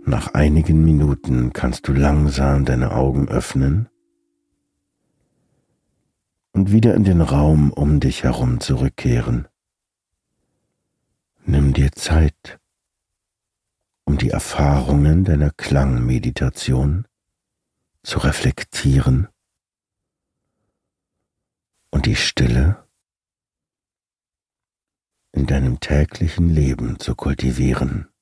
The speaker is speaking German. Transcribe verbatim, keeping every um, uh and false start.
Nach einigen Minuten kannst du langsam deine Augen öffnen und wieder in den Raum um dich herum zurückkehren. Nimm dir Zeit, um die Erfahrungen deiner Klangmeditation zu reflektieren und die Stille in deinem täglichen Leben zu kultivieren.